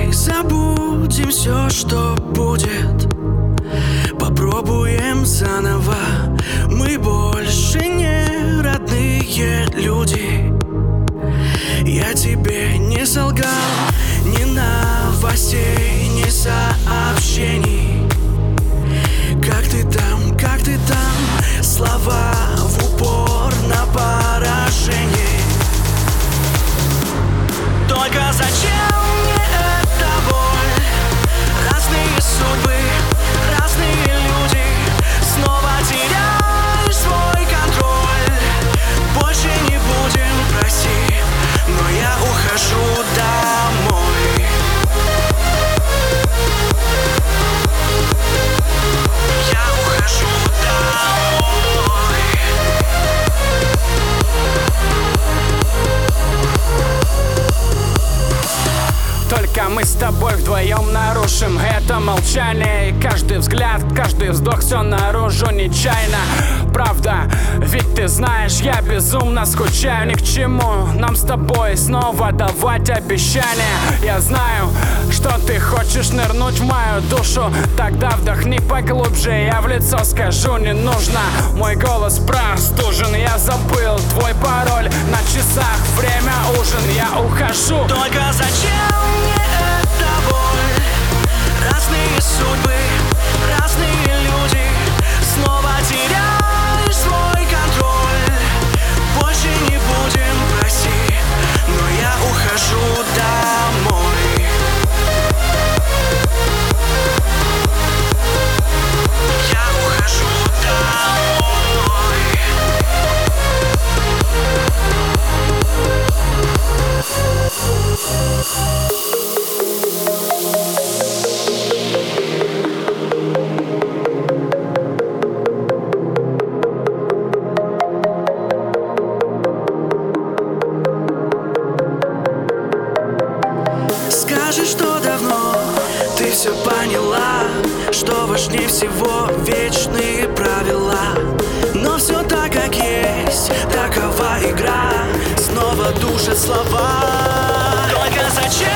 Давай забудем все, что будет. Попробуем заново. Мы больше не родные люди. Я тебе не солгал, ни новостей, ни сообщений. Как ты там, как ты там? Слова в упор на поражение. Только зачем мне эта боль? Разные судьбы, разные люди. Снова теряешь свой контроль. Больше не будем, прости, но я ухожу домой. Я ухожу домой. Только мы с тобой вдвоем нарушим это молчание. И каждый взгляд, каждый вздох, все наружу нечаянно. Правда, ведь ты знаешь, я безумно скучаю ни к чему нам с тобой снова давать обещания. Я знаю, что ты хочешь нырнуть в мою душу. Тогда вдохни поглубже, я в лицо скажу, не нужно. Мой голос простужен, я забыл твой пароль. На часах время ужин, я ухожу. Только зачем мне эта боль? Разные судьбы, разные люди. Снова теряешь свой контроль. Больше не будем, прости, но я ухожу домой. Я ухожу домой. Скажи, что давно ты все поняла, что важнее всего вечные правила. Но все так, как есть, такова игра. Снова душат слова. Только зачем